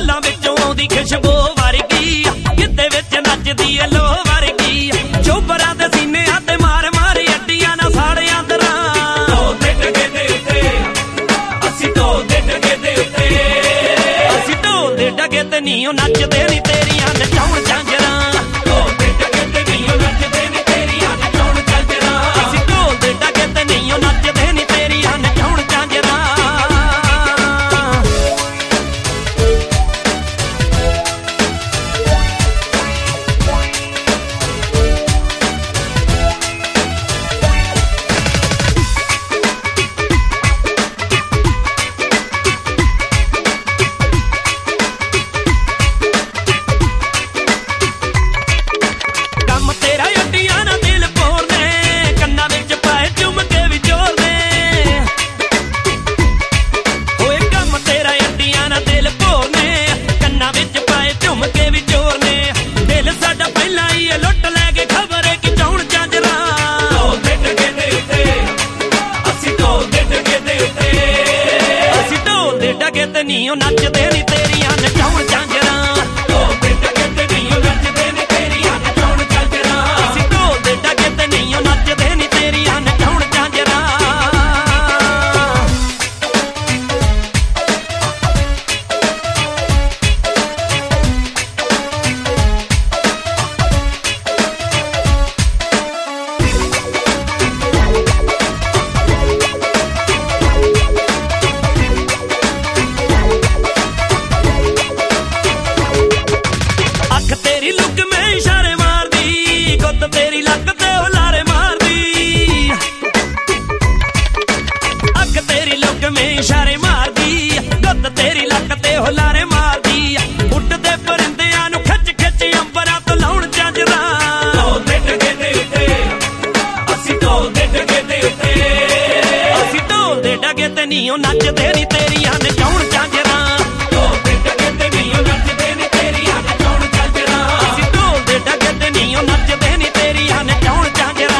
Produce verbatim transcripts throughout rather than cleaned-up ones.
ਫੁੱਲਾਂ ਵਿੱਚੋਂ ਆਉਂਦੀ ਖੁਸ਼ਬੂ ਵਰਗੀ, ਗਿੱਧੇ ਵਿੱਚ ਨੱਚਦੀ ਏ ਲੋ ਵਰਗੀ। ਚੋਬਰਾਂ ਦੇ ਸੀਨਿਆਂ ਤੇ ਮਾਰ ਮਾਰ ਅੱਡੀਆਂ ਨਾ ਸਾੜਿਆਂ ਦਰਾਂ, ਢੋਲਦੇ ਡਗੇ ਦੇ ਉੱਤੇ ਅਸੀਂ ਢੋਲਦੇ ਡਗੇ ਦੇ ਉੱਤੇ ਅਸੀਂ ਢੋਲਦੇ ਡਗੇ ਤੇ ਨੀ ਉਹ ਨੱਚਦੇ ਨੀ ਤੇਰੀਆਂ ਨਚਾਉਣ ਝਾਂਜਰਾਂ, ਢੋਲਦੇ ਡਗੇ ਤੇ ਨੀ ਉਹ ਨੱਚਦੇ ਨੀ ਤੇਰੀਆਂ ਨਚਾਉਣ ਝਾਂਜਰਾਂ, ਅਸੀਂ ਢੋਲਦੇ ਡਗੇ ਤੇ ਨੀ ਉਹ ਨੱਚਦੇ ਨੀ ਤੇਰੀਆਂ ਨਚਾਉਣ ਝਾਂਜਰਾਂ। ਤੇ ਨੀ ਉਹ ਨੱਚਦੇ ਨੀ ਤੇਰੀਆਂ ਨਚਾਉਣ ਝਾਂਜਰਾਂ, ਢੋਲਦੇ ਡਗੇ ਤੇ ਨੀ ਉਹ ਨੱਚਦੇ ਨੀ ਤੇਰੀਆਂ ਨਚਾਉਣ ਝਾਂਜਰਾਂ, ਅਸੀਂ ਢੋਲਦੇ ਡਗੇ ਤੇ ਨੀ ਉਹ ਨੱਚਦੇ ਨੀ ਤੇਰੀਆਂ ਨਚਾਉਣ ਝਾਂਜਰਾਂ। ਤੇਰੀ ਲੱਕ ਤੇ ਹੁਲਾਰੇ ਮਾਰਦੀ, ਅੱਖ ਤੇਰੀ ਲੁੱਕ ਮੇ ਇਸ਼ਾਰੇ ਮਾਰਦੀ, ਗੁੱਤ ਤੇਰੀ ਲੱਕ ਤੇ ਹੁਲਾਰੇ ਮਾਰਦੀ। ਉੱਡਦੇ ਪਰਿੰਦਿਆਂ ਨੂੰ ਖਿੱਚ ਖਿੱਚ ਅੰਬਰਾਂ ਤੋਂ ਲਾਉਣ ਝਾਂਜਰਾਂ, ਢੋਲਦੇ ਡਗੇ ਦੇ ਉੱਤੇ ਅਸੀਂ ਢੋਲਦੇ ਡਗੇ ਦੇ ਉੱਤੇ ਅਸੀਂ ਢੋਲਦੇ ਡਗੇ ਤੇ ਨੀ ਉਹ ਨੱਚਦੇ ਨੀ ਤੇਰੀਆਂ ਨਚਾਉਣ ਝਾਂਜਰਾਂ, ਢੋਲਦੇ ਡਗੇ ਤੇ ਨੀ ਉਹ ਨੱਚਦੇ ਨੀ ਤੇਰੀਆਂ ਨਚਾਉਣ ਝਾਂਜਰਾਂ, ਅਸੀਂ ਢੋਲਦੇ ਡਗੇ ਤੇ ਨੀ ਉਹ ਨੱਚਦੇ ਨੀ ਤੇਰੀਆਂ ਨਚਾਉਣ ਝਾਂਜਰਾਂ।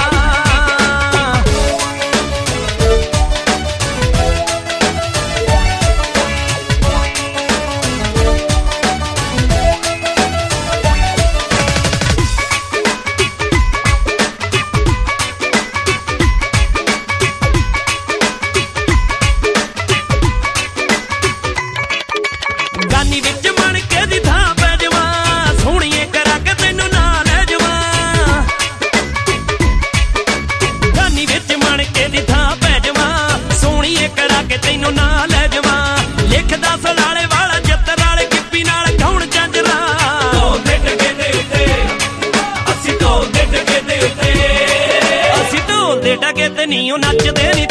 ਗਾਨੀ ਵਿੱਚ ਮਣ ਕੇ ਦੀ ਥਾਂ ਪੈ ਜਾਵਾਂ, ਸੋਹਣੀਏ ਕਰਾ ਕੇ ਤੈਨੂੰ ਨਾਲ ਲੈ ਜਾਵਾਂ, ਗਾਨੀ ਵਿੱਚ ਮਣ ਕੇ ਦੀ ਥਾਂ ਪੈ ਜਾਵਾਂ, ਸੋਹਣੀਏ ਕਰਾ ਕੇ ਤੈਨੂੰ ਨਾਲ ਲੈ ਜਾਵਾਂ। ਲਿਖਦਾ ਸਲਾਲੇ ਵਾਲਾ ਜੱਤਰ ਵਾਲੇ ਗਿੱਪੀ ਨਾਲ ਗਾਉਣ ਝਾਂਜਰਾਂ, ਢੋਲਦੇ ਡਗੇ ਦੇ ਉੱਤੇ ਅਸੀਂ ਢੋਲਦੇ ਡਗੇ ਦੇ ਉੱਤੇ ਅਸੀਂ ਢੋਲਦੇ ਡਗੇ ਤੇ ਨੀ ਉਹ ਨੱਚਦੇ ਨੀ